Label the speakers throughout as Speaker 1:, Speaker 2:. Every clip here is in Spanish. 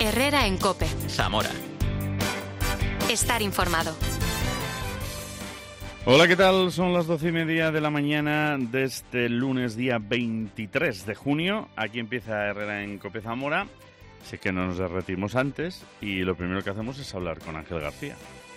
Speaker 1: Herrera en COPE.
Speaker 2: Zamora.
Speaker 1: Estar informado.
Speaker 3: Hola, ¿qué tal? Son las 12:30 de la mañana de este lunes, día 23 de junio. Aquí empieza Herrera en COPE Zamora. Sé que no nos derretimos antes y lo primero que hacemos es hablar con Ángel García.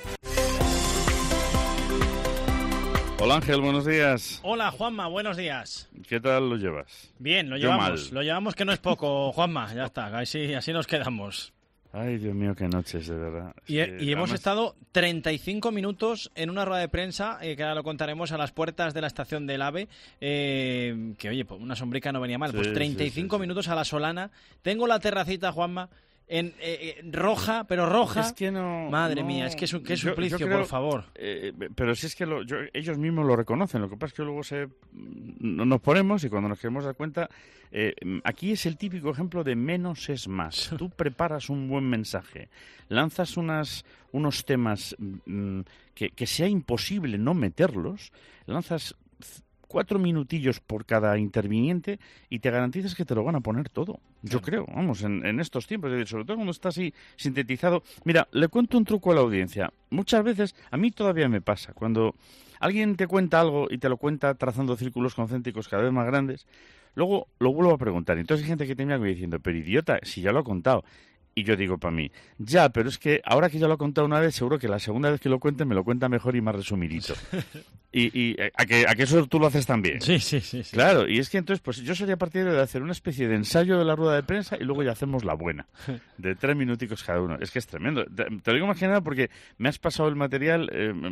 Speaker 3: Hola Ángel, buenos días.
Speaker 4: Hola Juanma, buenos días.
Speaker 3: ¿Qué tal lo llevas?
Speaker 4: Bien, lo llevamos que no es poco, Juanma, ya está, así nos quedamos.
Speaker 3: Ay, Dios mío, qué noches, de verdad.
Speaker 4: Y hemos estado 35 minutos en una rueda de prensa, que ahora lo contaremos, a las puertas de la estación del AVE, que oye, pues una sombrica no venía mal, pues 35 minutos a la Solana. Tengo la terracita, Juanma, en roja, pero roja.
Speaker 3: Es que no...
Speaker 4: Madre
Speaker 3: no,
Speaker 4: mía, es que es un suplicio,
Speaker 3: yo creo,
Speaker 4: por favor.
Speaker 3: Pero si es que ellos mismos lo reconocen, lo que pasa es que luego nos ponemos y cuando nos queremos dar cuenta, aquí es el típico ejemplo de menos es más. Tú preparas un buen mensaje, lanzas unos temas que sea imposible no meterlos, lanzas 4 minutillos por cada interviniente y te garantizas que te lo van a poner todo. Yo creo, vamos, en estos tiempos, sobre todo cuando está así sintetizado. Mira, le cuento un truco a la audiencia. Muchas veces, a mí todavía me pasa, cuando alguien te cuenta algo y te lo cuenta trazando círculos concéntricos cada vez más grandes, luego lo vuelvo a preguntar. Entonces hay gente que te mira diciendo, pero idiota, si ya lo ha contado. Y yo digo para mí, ya, pero es que ahora que ya lo he contado una vez, seguro que la segunda vez que lo cuente me lo cuenta mejor y más resumidito. y a que eso tú lo haces también.
Speaker 4: Sí.
Speaker 3: Claro, y es que entonces, pues yo sería partidario de hacer una especie de ensayo de la rueda de prensa y luego ya hacemos la buena, de 3 minuticos cada uno. Es que es tremendo. Te lo digo más que nada porque me has pasado el material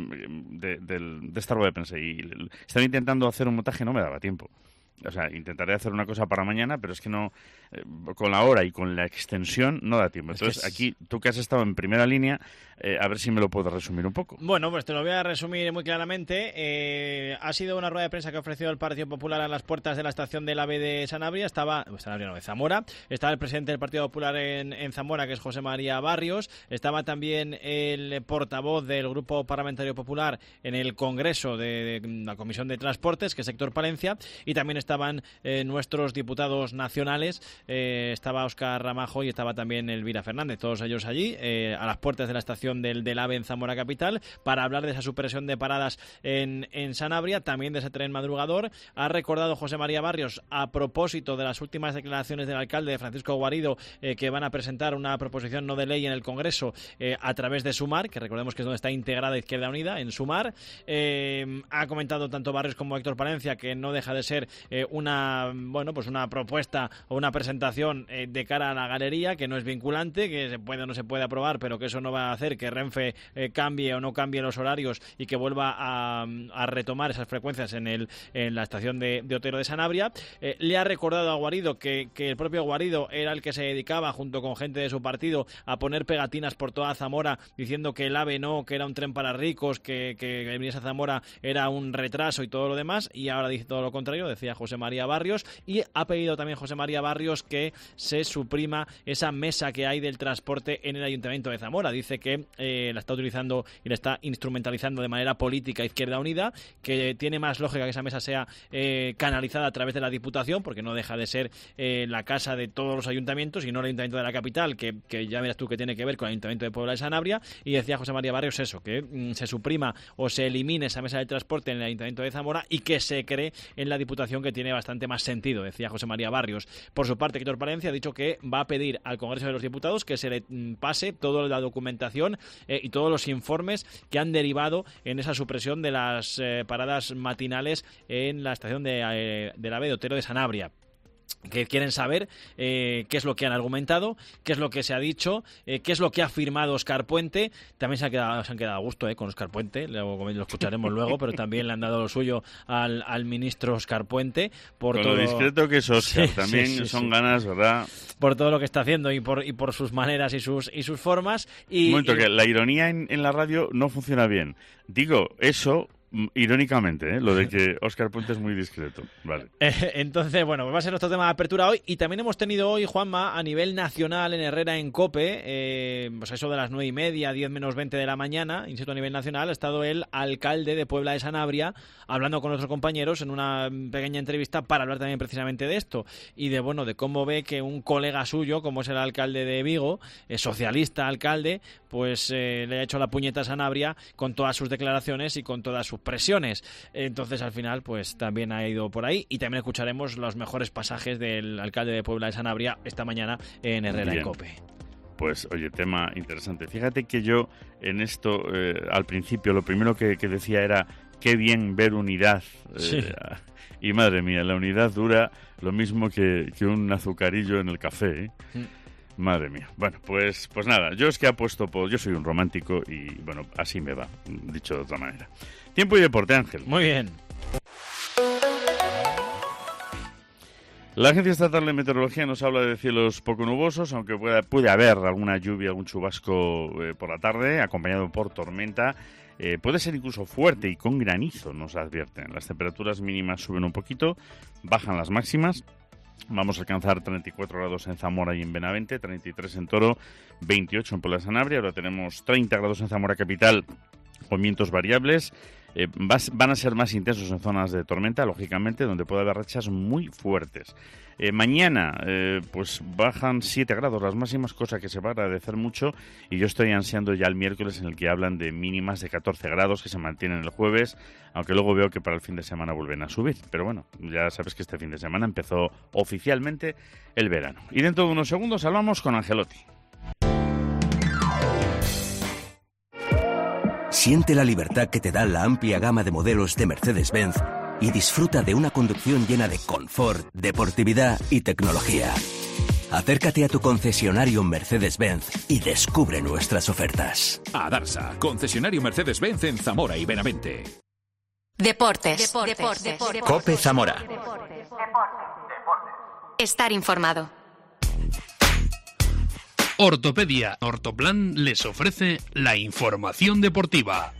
Speaker 3: de esta rueda de prensa y estaba intentando hacer un montaje, no me daba tiempo. O sea, intentaré hacer una cosa para mañana, pero es que no, con la hora y con la extensión no da tiempo. Entonces, aquí, tú que has estado en primera línea, a ver si me lo puedes resumir un poco.
Speaker 4: Bueno, pues te lo voy a resumir muy claramente. Ha sido una rueda de prensa que ha ofrecido el Partido Popular a las puertas de la estación del AVE de Sanabria. De Zamora. Estaba el presidente del Partido Popular en Zamora, que es José María Barrios. Estaba también el portavoz del Grupo Parlamentario Popular en el Congreso de la Comisión de Transportes, que es Héctor Palencia. Y también estaban nuestros diputados nacionales. Estaba Óscar Ramajo y estaba también Elvira Fernández. Todos ellos allí, a las puertas de la estación del AVE en Zamora Capital, para hablar de esa supresión de paradas en Sanabria, también de ese tren madrugador. Ha recordado José María Barrios, a propósito de las últimas declaraciones del alcalde Francisco Guarido, que van a presentar una proposición no de ley en el Congreso a través de Sumar, que recordemos que es donde está integrada Izquierda Unida, en Sumar. Ha comentado tanto Barrios como Héctor Palencia que no deja de ser una propuesta o una presentación de cara a la galería, que no es vinculante, que se puede o no se puede aprobar, pero que eso no va a hacer que Renfe cambie o no cambie los horarios y que vuelva a retomar esas frecuencias en la estación de Otero de Sanabria. Le ha recordado a Guarido que el propio Guarido era el que se dedicaba, junto con gente de su partido, a poner pegatinas por toda Zamora diciendo que el AVE no, que era un tren para ricos, que venir a Zamora era un retraso y todo lo demás, y ahora dice todo lo contrario, decía José María Barrios. Y ha pedido también José María Barrios que se suprima esa mesa que hay del transporte en el Ayuntamiento de Zamora. Dice que la está utilizando y la está instrumentalizando de manera política Izquierda Unida, que tiene más lógica que esa mesa sea canalizada a través de la Diputación, porque no deja de ser la casa de todos los ayuntamientos y no el Ayuntamiento de la capital, que ya verás tú que tiene que ver con el Ayuntamiento de Puebla de Sanabria. Y decía José María Barrios eso, que se suprima o se elimine esa mesa del transporte en el Ayuntamiento de Zamora y que se cree en la Diputación, que tiene bastante más sentido, decía José María Barrios. Por su parte, Héctor Palencia ha dicho que va a pedir al Congreso de los Diputados que se le pase toda la documentación y todos los informes que han derivado en esa supresión de las paradas matinales en la estación del AVE de Otero de Sanabria. Que quieren saber qué es lo que han argumentado, qué es lo que se ha dicho, qué es lo que ha firmado Óscar Puente. También se han quedado a gusto con Óscar Puente, lo escucharemos luego, pero también le han dado lo suyo al ministro Óscar Puente. Por
Speaker 3: con
Speaker 4: todo
Speaker 3: lo discreto que es Óscar, también son ganas, ¿verdad?
Speaker 4: Por todo lo que está haciendo y por sus maneras y sus formas.
Speaker 3: Un momento, que la ironía en la radio no funciona bien. Digo eso Irónicamente, lo de que Óscar Puente es muy discreto. Vale.
Speaker 4: Entonces, bueno, pues va a ser nuestro tema de apertura hoy. Y también hemos tenido hoy, Juanma, a nivel nacional en Herrera, en COPE, pues eso de las 9:30, 10 menos 20 de la mañana, insisto, a nivel nacional, ha estado el alcalde de Puebla de Sanabria hablando con otros compañeros en una pequeña entrevista para hablar también precisamente de esto y de, bueno, de cómo ve que un colega suyo, como es el alcalde de Vigo, socialista alcalde, pues le ha hecho la puñeta a Sanabria con todas sus declaraciones y con todas sus presiones. Entonces, al final, pues también ha ido por ahí y también escucharemos los mejores pasajes del alcalde de Puebla de Sanabria esta mañana en Herrera, en COPE.
Speaker 3: Pues, oye, tema interesante. Fíjate que yo en esto, al principio, lo primero que decía era qué bien ver unidad.
Speaker 4: Sí.
Speaker 3: Y madre mía, la unidad dura lo mismo que un azucarillo en el café, ¿eh? Madre mía. Bueno, pues nada, yo es que apuesto yo soy un romántico y, bueno, así me va, dicho de otra manera. Tiempo y deporte, Ángel.
Speaker 4: Muy bien.
Speaker 3: La Agencia Estatal de Meteorología nos habla de cielos poco nubosos, aunque puede haber alguna lluvia, algún chubasco por la tarde, acompañado por tormenta. Puede ser incluso fuerte y con granizo, nos advierten. Las temperaturas mínimas suben un poquito, bajan las máximas. Vamos a alcanzar 34 grados en Zamora y en Benavente, 33 en Toro, 28 en Puebla de Sanabria. Ahora tenemos 30 grados en Zamora capital con vientos variables. Van a ser más intensos en zonas de tormenta, lógicamente, donde puede haber rachas muy fuertes. Mañana, pues bajan 7 grados las máximas, cosa que se va a agradecer mucho, y yo estoy ansiando ya el miércoles en el que hablan de mínimas de 14 grados que se mantienen el jueves, aunque luego veo que para el fin de semana vuelven a subir. Pero bueno, ya sabes que este fin de semana empezó oficialmente el verano. Y dentro de unos segundos hablamos con Angelotti.
Speaker 2: Siente la libertad que te da la amplia gama de modelos de Mercedes-Benz y disfruta de una conducción llena de confort, deportividad y tecnología. Acércate a tu concesionario Mercedes-Benz y descubre nuestras ofertas.
Speaker 5: Adarsa, concesionario Mercedes-Benz en Zamora y Benavente.
Speaker 1: Deportes.
Speaker 2: COPE Zamora.
Speaker 1: Estar informado.
Speaker 6: Ortopedia Ortoplan les ofrece la información deportiva.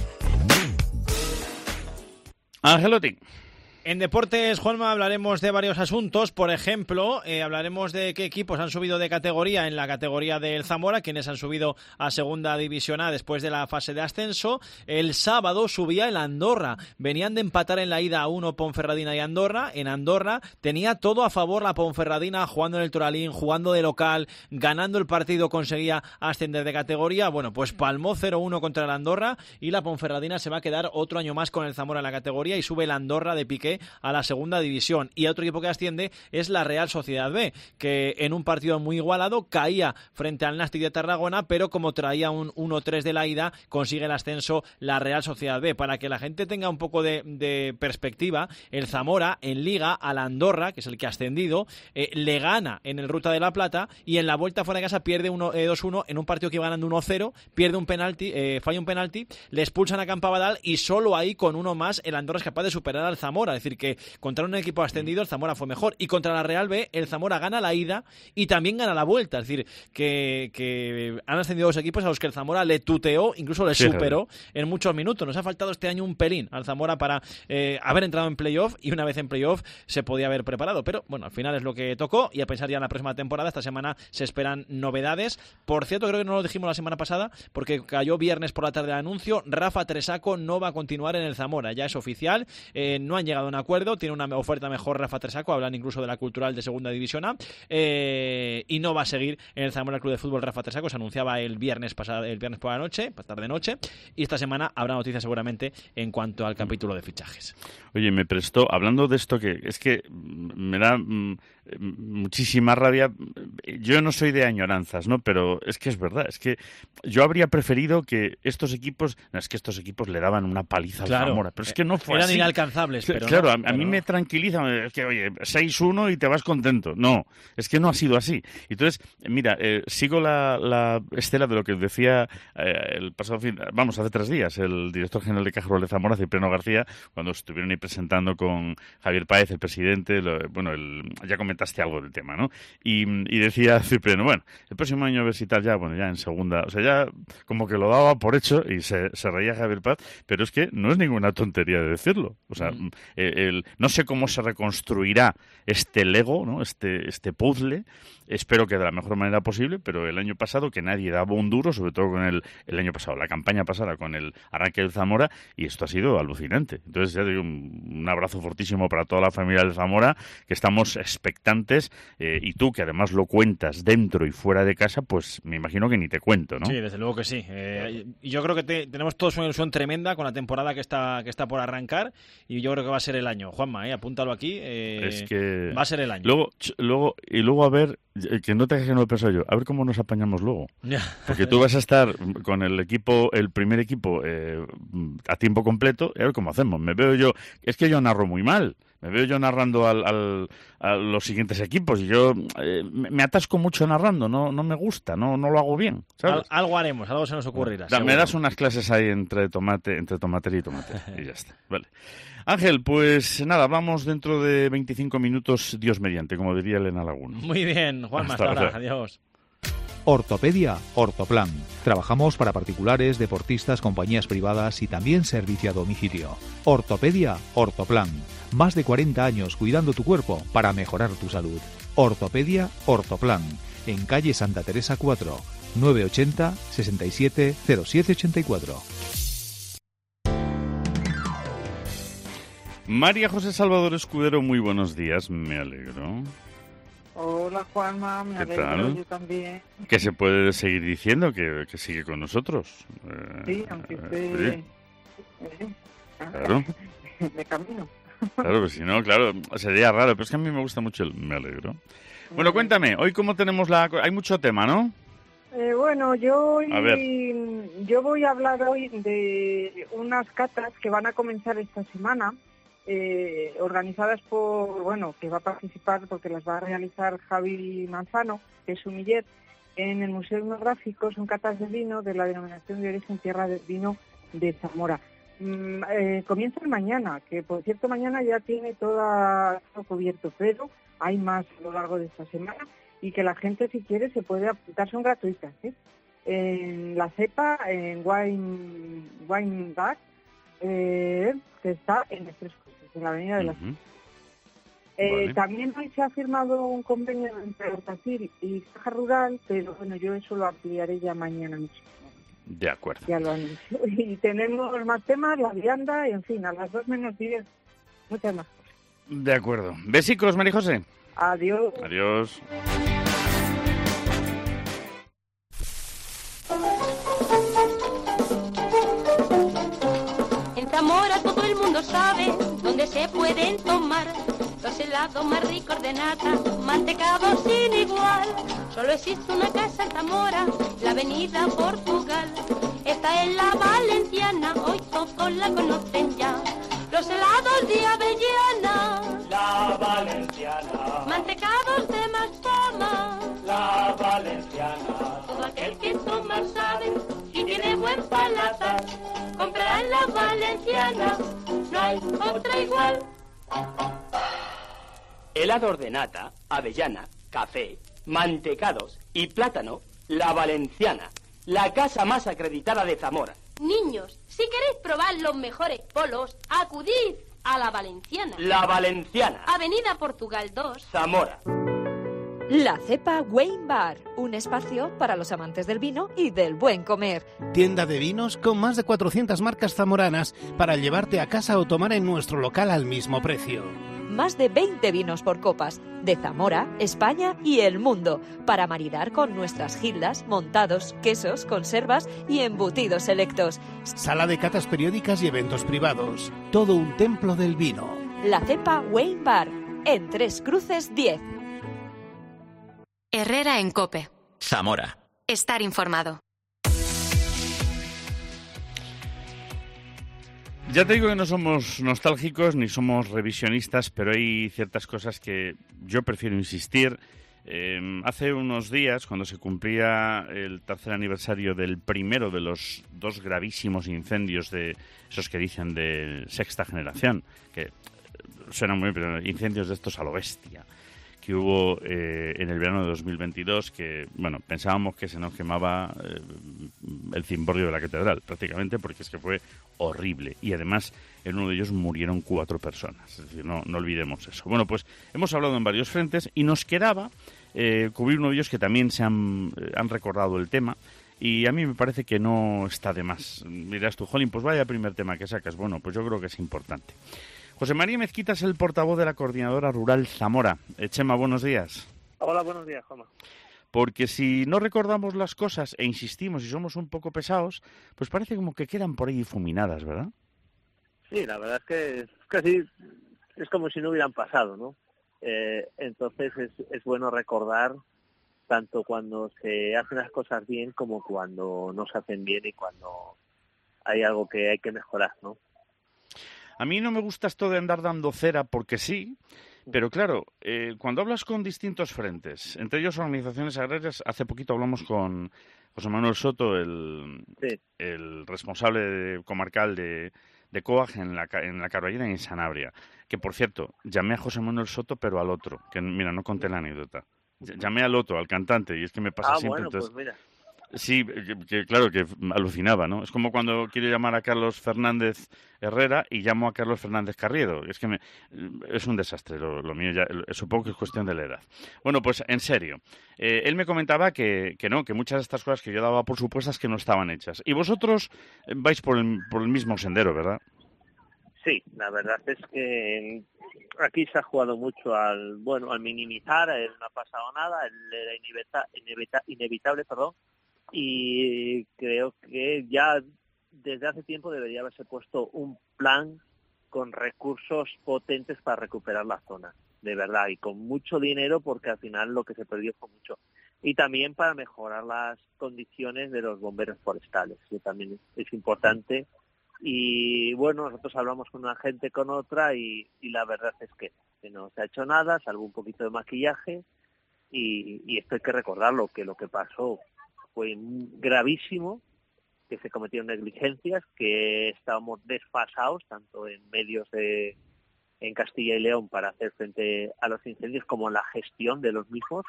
Speaker 3: Angelotti.
Speaker 4: En deportes, Juanma, hablaremos de varios asuntos. Por ejemplo, hablaremos de qué equipos han subido de categoría en la categoría del Zamora, quienes han subido a Segunda División A después de la fase de ascenso. El sábado subía el Andorra. Venían de empatar en la ida a 1 Ponferradina y Andorra. En Andorra tenía todo a favor la Ponferradina, jugando en el Toralín, jugando de local, ganando el partido, conseguía ascender de categoría. Bueno, pues palmó 0-1 contra el Andorra y la Ponferradina se va a quedar otro año más con el Zamora en la categoría y sube el Andorra de Piqué a la Segunda División. Y otro equipo que asciende es la Real Sociedad B, que en un partido muy igualado caía frente al Nàstic de Tarragona, pero como traía un 1-3 de la ida, consigue el ascenso la Real Sociedad B. Para que la gente tenga un poco de perspectiva, el Zamora en Liga al Andorra, que es el que ha ascendido, le gana en el Ruta de la Plata y en la vuelta fuera de casa pierde 2-1 en un partido que iba ganando 1-0, pierde un penalti, falla un penalti, le expulsan a Campabadal y solo ahí con uno más el Andorra es capaz de superar al Zamora. Es decir, que contra un equipo ascendido el Zamora fue mejor y contra la Real B el Zamora gana la ida y también gana la vuelta. Es decir, que han ascendido dos equipos a los que el Zamora le tuteó, incluso le superó en muchos minutos. Nos ha faltado este año un pelín al Zamora para haber entrado en playoff, y una vez en playoff se podía haber preparado, pero bueno, al final es lo que tocó y a pensar ya en la próxima temporada. Esta semana se esperan novedades. Por cierto, creo que no lo dijimos la semana pasada porque cayó viernes por la tarde el anuncio. Rafa Tresaco no va a continuar en el Zamora, ya es oficial, no han llegado a un acuerdo, tiene una oferta mejor Rafa Tresaco, hablan incluso de la Cultural de Segunda División A, y no va a seguir en el Zamora Club de Fútbol Rafa Tresaco. Se anunciaba el viernes por la noche, tarde noche, y esta semana habrá noticias seguramente en cuanto al capítulo de fichajes.
Speaker 3: Oye, me prestó, hablando de esto, que es que me da muchísima rabia. Yo no soy de añoranzas, ¿no? Pero es que es verdad, es que yo habría preferido que estos equipos, le daban una paliza al Zamora, pero es que no fue
Speaker 4: eran
Speaker 3: así.
Speaker 4: Inalcanzables, pero
Speaker 3: claro,
Speaker 4: no,
Speaker 3: a mí me tranquiliza, es que oye, 6-1 y te vas contento. No, es que no ha sido así. Entonces, mira, sigo la estela de lo que decía el pasado hace 3 días, el director general de Caja Rural de Zamora, Cipriano García, cuando estuvieron ahí presentando con Javier Páez, el presidente, ya comentaste algo del tema, ¿no? Y decía Cipriano, bueno, el próximo año a ver si tal, ya en segunda, o sea, ya como que lo daba por hecho y se reía Javier Paz, pero es que no es ninguna tontería de decirlo. O sea, no sé cómo se reconstruirá este Lego, ¿no? Este puzzle. Espero que de la mejor manera posible, pero el año pasado que nadie daba un duro, sobre todo con el año pasado, la campaña pasada con el arranque del Zamora, y esto ha sido alucinante. Entonces, ya digo, un abrazo fortísimo para toda la familia del Zamora, que estamos expectantes, y tú, que además lo cuentas dentro y fuera de casa, pues me imagino que ni te cuento, ¿no?
Speaker 4: Sí, desde luego que sí. Yo creo que tenemos todos una ilusión tremenda con la temporada que está por arrancar, y yo creo que va a ser el año. Juanma, apúntalo aquí,
Speaker 3: es que
Speaker 4: va a ser el año.
Speaker 3: Luego a ver, que no te hagas que no lo he pensado yo, a ver cómo nos apañamos luego. Porque tú vas a estar con el primer equipo a tiempo completo, y a ver cómo hacemos. Me veo yo, es que yo narro muy mal, me veo yo narrando a los siguientes equipos, y yo me atasco mucho narrando, no me gusta, no lo hago bien, ¿sabes?
Speaker 4: Algo haremos, algo se nos ocurrirá.
Speaker 3: Me das unas clases ahí entre tomate y tomate, y ya está. Vale. Ángel, pues nada, vamos dentro de 25 minutos, Dios mediante, como diría Elena Laguna.
Speaker 4: Muy bien, Juanma, hasta ahora. Adiós.
Speaker 7: Ortopedia Ortoplan. Trabajamos para particulares, deportistas, compañías privadas y también servicio a domicilio. Ortopedia Ortoplan. Más de 40 años cuidando tu cuerpo para mejorar tu salud. Ortopedia Ortoplan. En calle Santa Teresa 4, 980 67 0784.
Speaker 3: María José Salvador Escudero, muy buenos días, me alegro.
Speaker 8: Hola Juanma, me alegro,
Speaker 3: tal?
Speaker 8: Yo también.
Speaker 3: ¿Qué se puede seguir diciendo? Que sigue con nosotros.
Speaker 8: Sí, aunque esté...
Speaker 3: Claro.
Speaker 8: De camino.
Speaker 3: Claro, pues si no, claro, sería raro, pero es que a mí me gusta mucho el me alegro. Bueno, cuéntame, hoy cómo tenemos hay mucho tema, ¿no?
Speaker 8: Bueno, yo voy a hablar hoy de unas catas que van a comenzar esta semana, organizadas que va a participar porque las va a realizar Javi Manzano, que es sumiller, en el Museo Etnográfico. Son catas de vino de la denominación de origen Tierra del Vino de Zamora. Comienzan mañana, que por cierto mañana ya tiene todo cubierto, pero hay más a lo largo de esta semana, y que la gente, si quiere, se puede apuntar, son gratuitas, ¿eh? En la cepa, en Wine Bar, que está en Tres Cruces, en la avenida de las... Vale. También hoy se ha firmado un convenio entre Hortacil y Caja Rural, pero bueno, yo eso lo ampliaré ya mañana mismo.
Speaker 3: De acuerdo.
Speaker 8: Ya lo anuncio. Y tenemos más temas, la vianda, y en fin, a las 2:10, muchas más cosas.
Speaker 3: De acuerdo. Besicos, María José.
Speaker 8: Adiós.
Speaker 3: Adiós.
Speaker 9: En Zamora todo el mundo sabe dónde se pueden tomar los helados más ricos de nata, mantecados sin igual. Solo existe una casa en Zamora, la avenida Portugal. Está en la Valenciana, hoy todos la conocen ya. Los helados de avellana,
Speaker 10: la Valenciana.
Speaker 9: Mantecados de más fama,
Speaker 10: la Valenciana.
Speaker 9: Todo aquel que toma sabe y tiene buen paladar, comprará en la Valenciana, no hay otra igual.
Speaker 10: Helados de nata, avellana, café, mantecados y plátano, la Valenciana, la casa más acreditada de Zamora.
Speaker 9: Niños, si queréis probar los mejores polos, acudid a la Valenciana.
Speaker 10: La Valenciana.
Speaker 9: Avenida Portugal 2,
Speaker 10: Zamora.
Speaker 11: La Cepa Wine Bar, un espacio para los amantes del vino y del buen comer.
Speaker 12: Tienda de vinos con más de 400 marcas zamoranas para llevarte a casa o tomar en nuestro local al mismo precio.
Speaker 11: Más de 20 vinos por copas, de Zamora, España y el mundo, para maridar con nuestras gildas, montados, quesos, conservas y embutidos selectos.
Speaker 12: Sala de catas periódicas y eventos privados. Todo un templo del vino.
Speaker 11: La Cepa Wine Bar, en Tres Cruces 10.
Speaker 1: Herrera en COPE.
Speaker 2: Zamora.
Speaker 1: Estar informado.
Speaker 3: Ya te digo que no somos nostálgicos ni somos revisionistas, pero hay ciertas cosas que yo prefiero insistir. Hace unos días, cuando se cumplía el tercer aniversario del primero de los dos gravísimos incendios de esos que dicen de sexta generación, que suenan muy bien, incendios de estos a lo bestia, que hubo en el verano de 2022, que, bueno, pensábamos que se nos quemaba el cimborrio de la catedral, prácticamente, porque es que fue horrible. Y además, en uno de ellos murieron 4 personas. Es decir, no olvidemos eso. Bueno, pues hemos hablado en varios frentes y nos quedaba cubrir uno de ellos que también se han recordado el tema. Y a mí me parece que no está de más. Dirás tú, jolín, pues vaya primer tema que sacas. Bueno, pues yo creo que es importante. José María Mezquita es el portavoz de la Coordinadora Rural Zamora. Chema, buenos días.
Speaker 13: Hola, buenos días, Juanma.
Speaker 3: Porque si no recordamos las cosas e insistimos y somos un poco pesados, pues parece como que quedan por ahí difuminadas, ¿verdad?
Speaker 13: Sí, la verdad es que casi es como si no hubieran pasado, ¿no? Entonces es bueno recordar tanto cuando se hacen las cosas bien como cuando no se hacen bien y cuando hay algo que hay que mejorar, ¿no?
Speaker 3: A mí no me gusta esto de andar dando cera porque sí, pero claro, cuando hablas con distintos frentes, entre ellos organizaciones agrarias, hace poquito hablamos con José Manuel Soto, el responsable comarcal de COAG en la Carballera y en Sanabria, que por cierto, llamé a José Manuel Soto pero al otro, que mira, no conté la anécdota. Llamé al otro, al cantante, y es que me pasa siempre.
Speaker 13: Bueno,
Speaker 3: entonces,
Speaker 13: pues mira.
Speaker 3: Sí, claro, que alucinaba, ¿no? Es como cuando quiero llamar a Carlos Fernández Herrera y llamo a Carlos Fernández Carriedo. Es que es un desastre lo mío, ya, supongo que es cuestión de la edad. Bueno, pues en serio, él me comentaba que no, que muchas de estas cosas que yo daba por supuestas que no estaban hechas. Y vosotros vais por el mismo sendero, ¿verdad?
Speaker 13: Sí, la verdad es que aquí se ha jugado mucho al minimizar, el no ha pasado nada, el era inevitable, y creo que ya desde hace tiempo debería haberse puesto un plan con recursos potentes para recuperar la zona, de verdad, y con mucho dinero, porque al final lo que se perdió fue mucho. Y también para mejorar las condiciones de los bomberos forestales, que también es importante. Y bueno, nosotros hablamos con una gente, con otra, y la verdad es que no se ha hecho nada, salvo un poquito de maquillaje, y esto hay que recordarlo, que lo que pasó fue gravísimo, que se cometieron negligencias, que estábamos desfasados, tanto en medios en Castilla y León para hacer frente a los incendios, como en la gestión de los mismos,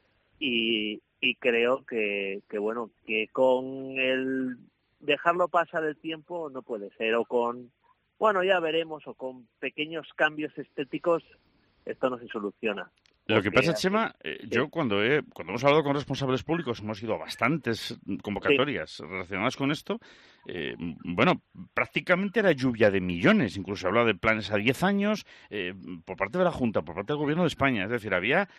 Speaker 13: y creo que con el dejarlo pasar el tiempo no puede ser, o con, ya veremos, o con pequeños cambios estéticos, esto no se soluciona.
Speaker 3: Lo que pasa, Chema, yo cuando hemos hablado con responsables públicos, hemos ido a bastantes convocatorias relacionadas con esto, prácticamente era lluvia de millones, incluso se hablaba de planes a 10 años por parte de la Junta, por parte del Gobierno de España, es decir, había,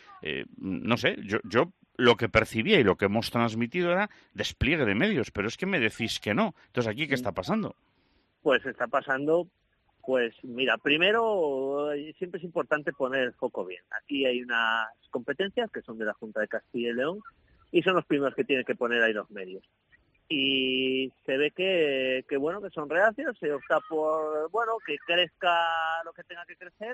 Speaker 3: yo lo que percibía y lo que hemos transmitido era despliegue de medios, pero es que me decís que no. Entonces, ¿aquí qué está pasando?
Speaker 13: Pues está pasando... Pues mira, primero siempre es importante poner el foco bien. Aquí hay unas competencias que son de la Junta de Castilla y León y son los primeros que tienen que poner ahí los medios. Y se ve que son reacios, se opta por, que crezca lo que tenga que crecer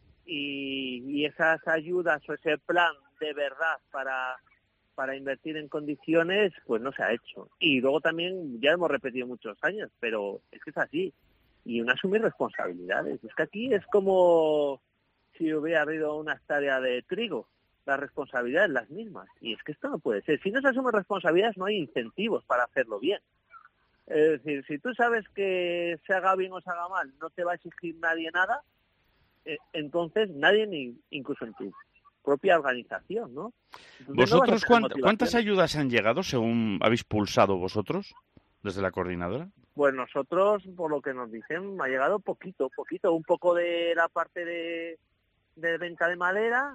Speaker 13: y esas ayudas o ese plan de verdad para invertir en condiciones, pues no se ha hecho. Y luego también, ya hemos repetido muchos años, pero es que es así. Y uno asumir responsabilidades. Es que aquí es como si hubiera habido una hectárea de trigo, las responsabilidades las mismas. Y es que esto no puede ser. Si no se asumen responsabilidades, no hay incentivos para hacerlo bien. Es decir, si tú sabes que se haga bien o se haga mal, no te va a exigir nadie nada, entonces nadie, incluso en tu propia organización, ¿no? Entonces,
Speaker 3: ¿vosotros cuántas ayudas han llegado según habéis pulsado vosotros desde la coordinadora?
Speaker 13: Pues nosotros, por lo que nos dicen, ha llegado poquito, un poco de la parte de venta de madera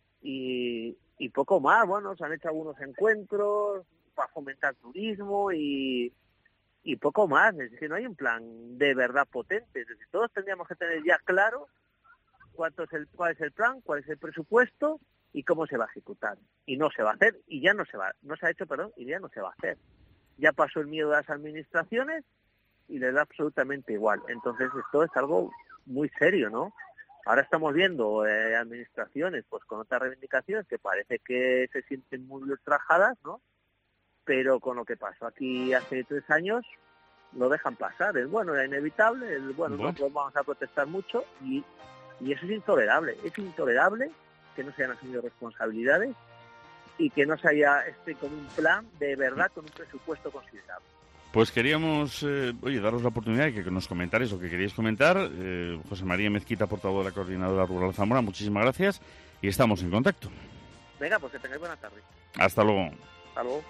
Speaker 13: y poco más. Bueno, se han hecho algunos encuentros para fomentar turismo y poco más. Es decir, no hay un plan de verdad potente. Es decir, todos tendríamos que tener ya claro cuál es el plan, cuál es el presupuesto y cómo se va a ejecutar. Y no se va a hacer, y ya no se ha hecho, y ya no se va a hacer. Ya pasó el miedo de las administraciones y les da absolutamente igual. Entonces esto es algo muy serio, ¿no? Ahora estamos viendo administraciones pues con otras reivindicaciones que parece que se sienten muy ultrajadas, ¿no? Pero con lo que pasó aquí hace 3 años lo dejan pasar. Era inevitable, nosotros vamos a protestar mucho y eso es intolerable. Es intolerable que no se hayan asumido responsabilidades y que no se haya con un plan de verdad, con un presupuesto considerable.
Speaker 3: Pues queríamos, daros la oportunidad de que nos comentarais lo que queríais comentar. José María Mezquita, portavoz de la Coordinadora Rural Zamora, muchísimas gracias y estamos en contacto.
Speaker 13: Venga, pues que tengáis buena tarde.
Speaker 3: Hasta luego.
Speaker 13: Hasta luego.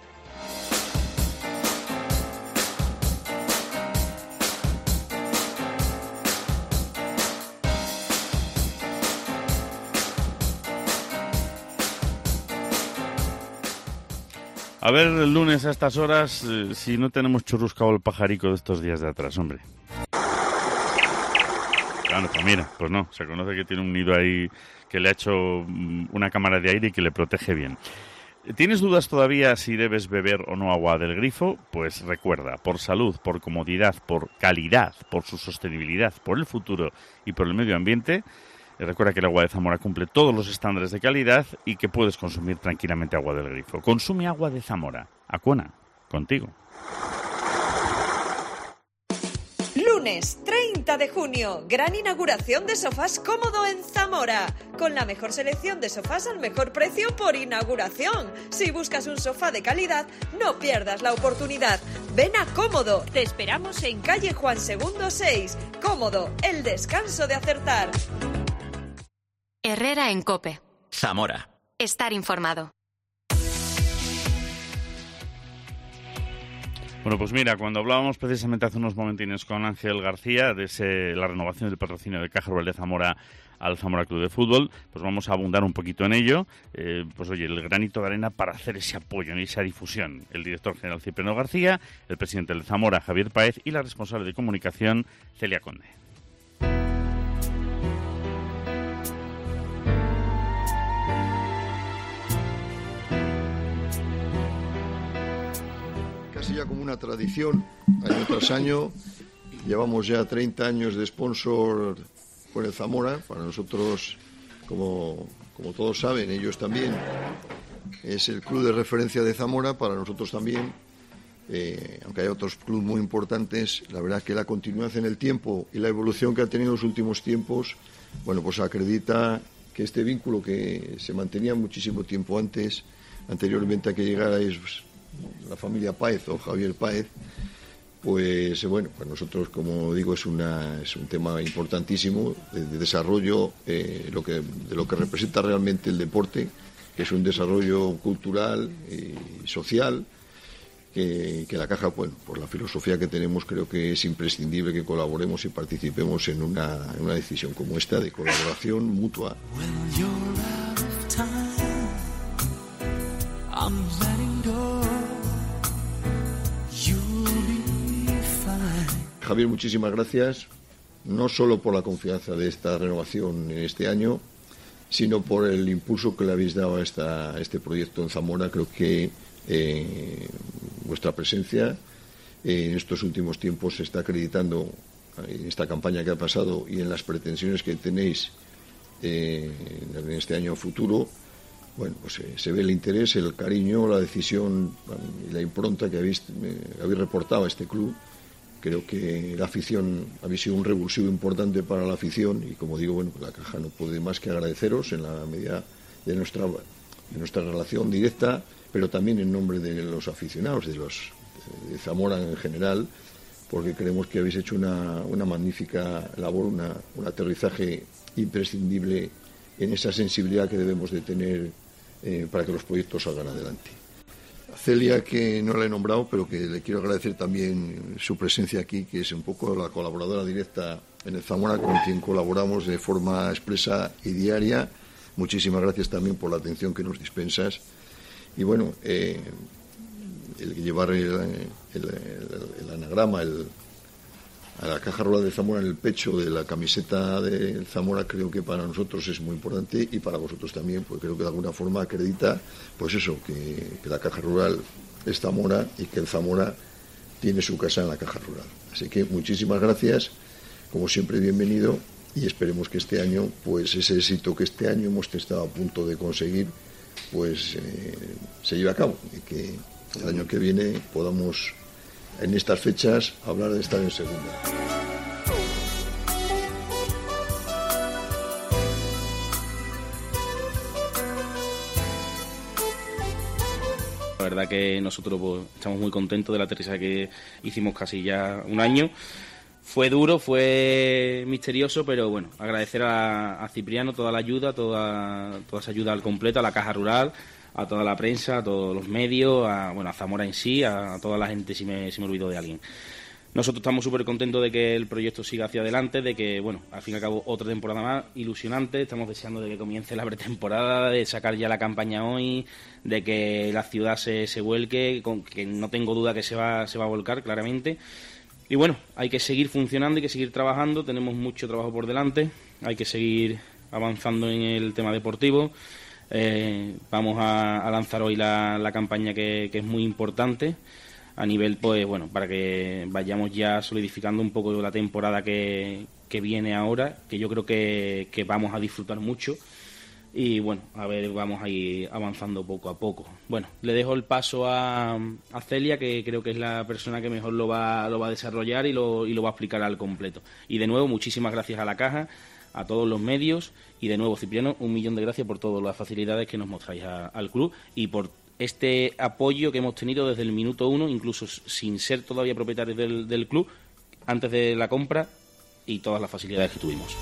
Speaker 3: A ver, el lunes a estas horas, si no tenemos churruscado el pajarico de estos días de atrás, hombre. Claro, pues mira, pues no, se conoce que tiene un nido ahí que le ha hecho una cámara de aire y que le protege bien. ¿Tienes dudas todavía si debes beber o no agua del grifo? Pues recuerda, por salud, por comodidad, por calidad, por su sostenibilidad, por el futuro y por el medio ambiente, recuerda que el agua de Zamora cumple todos los estándares de calidad y que puedes consumir tranquilamente agua del grifo. Consume agua de Zamora. Acuona, contigo.
Speaker 11: Lunes 30 de junio, gran inauguración de Sofás Cómodo en Zamora, con la mejor selección de sofás al mejor precio por inauguración. Si buscas un sofá de calidad, no pierdas la oportunidad. Ven a Cómodo, te esperamos en calle Juan II 6. Cómodo, el descanso de acertar.
Speaker 1: Herrera en COPE.
Speaker 2: Zamora.
Speaker 1: Estar informado.
Speaker 3: Bueno, pues mira, cuando hablábamos precisamente hace unos momentines con Ángel García de la renovación del patrocinio de Caja Rural de Zamora al Zamora Club de Fútbol, pues vamos a abundar un poquito en ello. Pues oye, el granito de arena para hacer ese apoyo y esa difusión. El director general Cipriano García, el presidente del Zamora Javier Páez y la responsable de comunicación Celia Conde.
Speaker 14: Casi ya como una tradición, año tras año, llevamos ya 30 años de sponsor con el Zamora. Para nosotros, como todos saben, ellos también, es el club de referencia de Zamora, para nosotros también, aunque hay otros clubes muy importantes. La verdad que la continuidad en el tiempo y la evolución que ha tenido en los últimos tiempos, bueno, pues acredita que este vínculo que se mantenía muchísimo tiempo anteriormente a que llegara la familia Páez o Javier Páez, pues bueno, para nosotros, como digo, es un tema importantísimo de desarrollo de lo que representa realmente el deporte, que es un desarrollo cultural y social, que la Caja, bueno, por la filosofía que tenemos, creo que es imprescindible que colaboremos y participemos en una decisión como esta de colaboración mutua. Javier, muchísimas gracias, no solo por la confianza de esta renovación en este año, sino por el impulso que le habéis dado a este proyecto en Zamora. Creo que vuestra presencia en estos últimos tiempos se está acreditando en esta campaña que ha pasado y en las pretensiones que tenéis en este año futuro. Bueno, pues se ve el interés, el cariño, la decisión y la impronta que habéis reportado a este club. Creo que la afición habéis sido un revulsivo importante para la afición y, como digo, bueno, pues la Caja no puede más que agradeceros en la medida de nuestra relación directa, pero también en nombre de los aficionados, de Zamora en general, porque creemos que habéis hecho una magnífica labor, un aterrizaje imprescindible en esa sensibilidad que debemos de tener para que los proyectos salgan adelante. Celia, que no la he nombrado, pero que le quiero agradecer también su presencia aquí, que es un poco la colaboradora directa en el Zamora, con quien colaboramos de forma expresa y diaria. Muchísimas gracias también por la atención que nos dispensas. Y bueno, el llevar el anagrama a la Caja Rural de Zamora en el pecho de la camiseta del Zamora, creo que para nosotros es muy importante y para vosotros también, porque creo que de alguna forma acredita, pues eso, que la Caja Rural es Zamora y que el Zamora tiene su casa en la Caja Rural. Así que muchísimas gracias, como siempre bienvenido, y esperemos que este año, pues ese éxito que este año hemos estado a punto de conseguir, pues se lleve a cabo y que el año que viene podamos, en estas fechas, hablar de estar en segunda.
Speaker 15: La verdad que nosotros pues, estamos muy contentos del aterrizaje que hicimos casi ya un año. Fue duro, fue misterioso, pero bueno, agradecer a Cipriano toda la ayuda, toda esa ayuda al completo, a la Caja Rural, a toda la prensa, a todos los medios, a Zamora en sí, a toda la gente si me olvido de alguien. Nosotros estamos súper contentos de que el proyecto siga hacia adelante, de que, bueno, al fin y al cabo otra temporada más, ilusionante, estamos deseando de que comience la pretemporada, de sacar ya la campaña hoy, de que la ciudad se vuelque, que no tengo duda que se va a volcar claramente. Y bueno, hay que seguir funcionando, hay que seguir trabajando, tenemos mucho trabajo por delante, hay que seguir avanzando en el tema deportivo. Vamos a lanzar hoy la campaña que es muy importante a nivel, pues bueno, para que vayamos ya solidificando un poco la temporada que viene ahora, que yo creo que vamos a disfrutar mucho. Y bueno, a ver, vamos a ir avanzando poco a poco. Bueno, le dejo el paso a Celia, que creo que es la persona que mejor lo va a desarrollar y lo va a explicar al completo. Y de nuevo, muchísimas gracias a la Caja, a todos los medios, y de nuevo, Cipriano, 1.000.000 de gracias por todas las facilidades que nos mostráis al club y por este apoyo que hemos tenido desde el minuto 1, incluso sin ser todavía propietarios del club, antes de la compra, y todas las facilidades que tuvimos.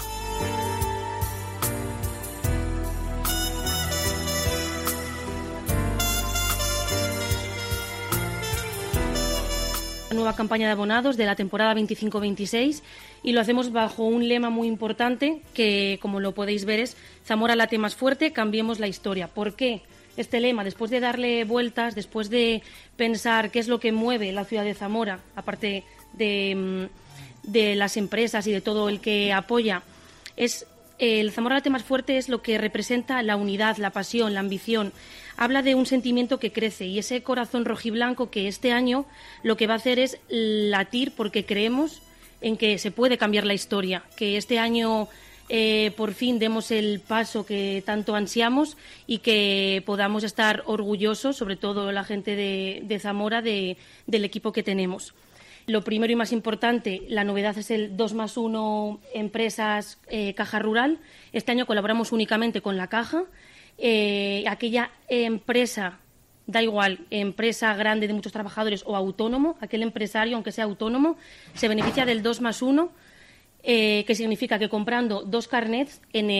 Speaker 16: La nueva campaña de abonados de la temporada 25-26 y lo hacemos bajo un lema muy importante que, como lo podéis ver, es Zamora late más fuerte, cambiemos la historia. ¿Por qué este lema? Después de darle vueltas, después de pensar qué es lo que mueve la ciudad de Zamora, aparte de las empresas y de todo el que apoya, es el Zamora late más fuerte es lo que representa la unidad, la pasión, la ambición. Habla de un sentimiento que crece y ese corazón rojiblanco que este año lo que va a hacer es latir porque creemos en que se puede cambiar la historia, que este año por fin demos el paso que tanto ansiamos y que podamos estar orgullosos, sobre todo la gente de Zamora, del equipo que tenemos. Lo primero y más importante, la novedad es el 2+1 Empresas Caja Rural. Este año colaboramos únicamente con la Caja. Aquella empresa, da igual, empresa grande de muchos trabajadores o autónomo, aquel empresario, aunque sea autónomo, se beneficia del 2+1, que significa que comprando 2 carnets en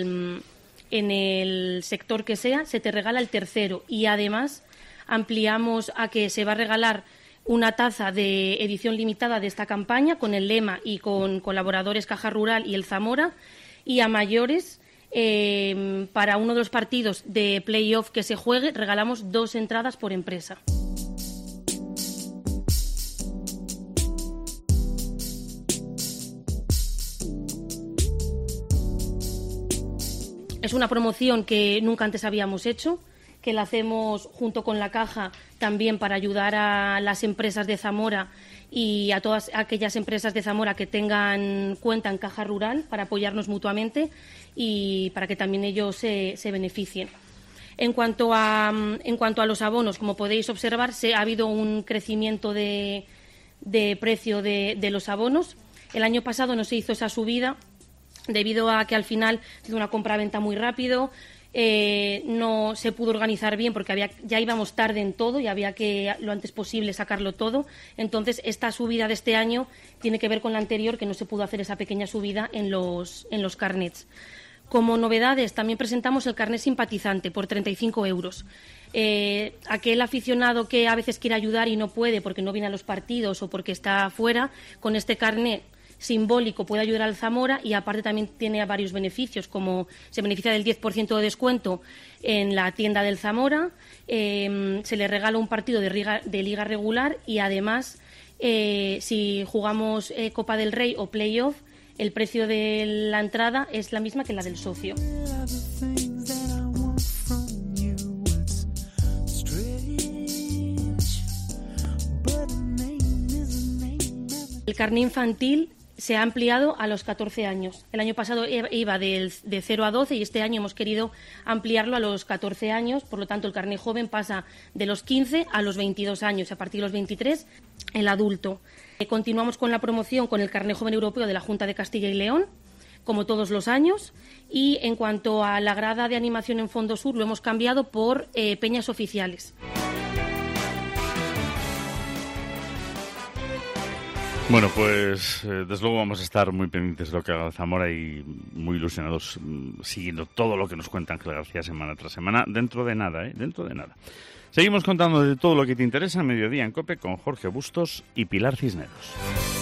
Speaker 16: el sector que sea, se te regala el tercero. Y además ampliamos a que se va a regalar una taza de edición limitada de esta campaña con el lema y con colaboradores Caja Rural y el Zamora, y a mayores, para uno de los partidos de playoff que se juegue, regalamos 2 entradas por empresa. Es una promoción que nunca antes habíamos hecho, que la hacemos junto con la Caja también para ayudar a las empresas de Zamora y a todas aquellas empresas de Zamora que tengan cuenta en Caja Rural, para apoyarnos mutuamente y para que también ellos se beneficien. En cuanto a los abonos, como podéis observar, ha habido un crecimiento de precio de los abonos. El año pasado no se hizo esa subida debido a que al final se hizo una compra-venta muy rápido. No se pudo organizar bien porque ya íbamos tarde en todo y había que lo antes posible sacarlo todo. Entonces, esta subida de este año tiene que ver con la anterior, que no se pudo hacer esa pequeña subida en los carnets. Como novedades, también presentamos el carnet simpatizante por 35 euros. Aquel aficionado que a veces quiere ayudar y no puede porque no viene a los partidos o porque está fuera, con este carnet simbólico puede ayudar al Zamora, y aparte también tiene varios beneficios, como se beneficia del 10% de descuento en la tienda del Zamora, se le regala un partido de liga regular y además si jugamos Copa del Rey o Playoff, el precio de la entrada es la misma que la del socio. El carné infantil se ha ampliado a los 14 años. El año pasado iba de 0 a 12 y este año hemos querido ampliarlo a los 14 años. Por lo tanto, el carné joven pasa de los 15 a los 22 años. A partir de los 23, el adulto. Continuamos con la promoción con el carné joven europeo de la Junta de Castilla y León, como todos los años. Y en cuanto a la grada de animación en Fondo Sur, lo hemos cambiado por peñas oficiales.
Speaker 3: Bueno, pues desde luego vamos a estar muy pendientes de lo que haga Zamora y muy ilusionados siguiendo todo lo que nos cuenta Ángel García semana tras semana, dentro de nada. Seguimos contando de todo lo que te interesa a Mediodía en COPE con Jorge Bustos y Pilar Cisneros.